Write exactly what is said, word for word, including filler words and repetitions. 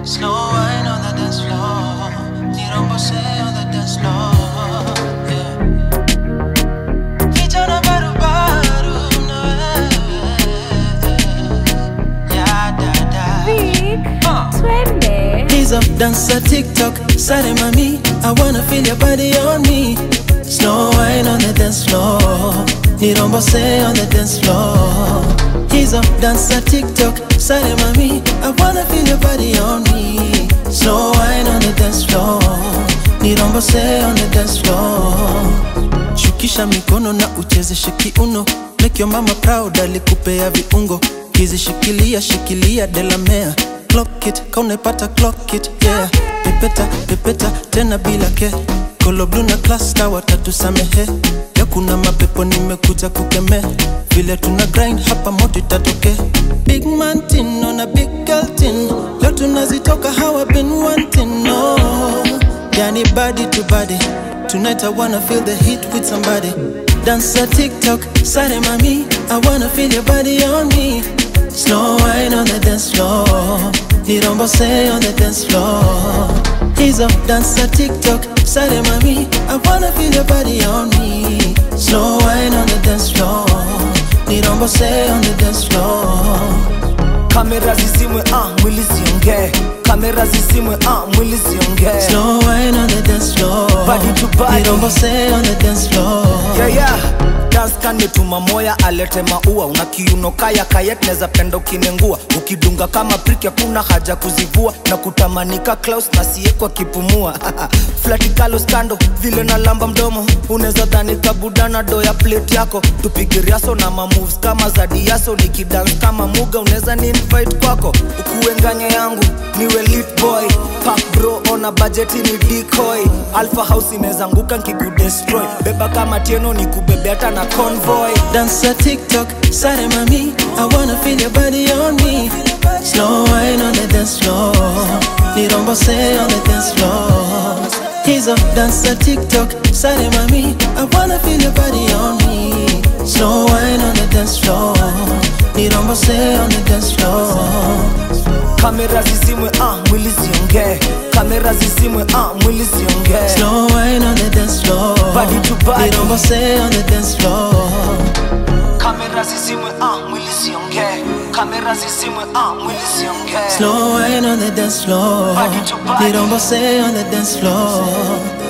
Slow wine on the dance floor. Nirombose on the dance floor. Yeah. Kijana baru baru na yeah da da. Vic, twende. He's up dancer TikTok, sare mami. I wanna feel your body on me. Slow wine on the dance floor. Nirombose on the dance floor. He's up dancer TikTok, sare mami. I wanna feel your body on me. Slow wine on the dance floor. Nirombose on the dance floor. Shukisha mikono na uchezeshe kiuno. Make your mama proud, alikupea viungo. Kizi shikilia, shikilia delamea. Clock it, kaune pata clock it, yeah. Pepeta, pepeta, tena bila ke. Kolo blue na cluster watatu samehe. Ya kuna mapepo nimekuja kukeme. Vile tuna grind hapa moto itatoke. Big man tin on a big girl tin. Leo tunazitoka how I've been wanting, no. Yani body to body. Tonight I wanna feel the heat with somebody. Dance a TikTok, sare mami. I wanna feel your body on me. Slow wine on the dance floor. Nirombose on the dance floor. He's up dance a TikTok, sare mami. I wanna feel your body on me. Slow wine on the dance floor. Nirombose on the dance floor. Kamera zizimwe ah mwili zionge. Kamera zizimwe ah mwili zionge. Slow wine on the dance floor. Body to body. Nirombose on the dance floor. Yeah yeah. Dance kani tuma moya alete maua. Una kiuno kaya kayet neza pendo kinengua. Ukidunga kama prick kuna haja kuzivua. Na kutamanika Klaus na siye kwa kipumua. Flati Carlos kando vile na lamba mdomo. Uneza dhani kabuda na doya plate yako. Tupige riaso na ma moves kama za diaso. Nikidance kama muga uneza ni invite kwako. Ukuenganya yangu niwe lit boy. Pack bro on a budget ni decoy. Alpha house ineza nguka nkiku destroy. Beba kama tieno ni kubebe hata na convoy. Dance a TikTok, sare mami. I wanna feel your body on me. Slow wine on the dance floor. Nirombose on the dance floor. He's up dance a TikTok, sare mami. I wanna feel your body on me. Slow wine on the dance floor. Nirombose on the dance floor. Kamera zizimwe ah mwili zionge. Kamera zizimwe ah mwili zionge. Slow wine on the dance floor. Body to body. Nirombose on the dance floor. Kamera zizimwe ah mwili zionge. Kamera zizimwe ah mwili zionge. Slow wine on the dance floor. Body to body. Nirombose on the dance floor.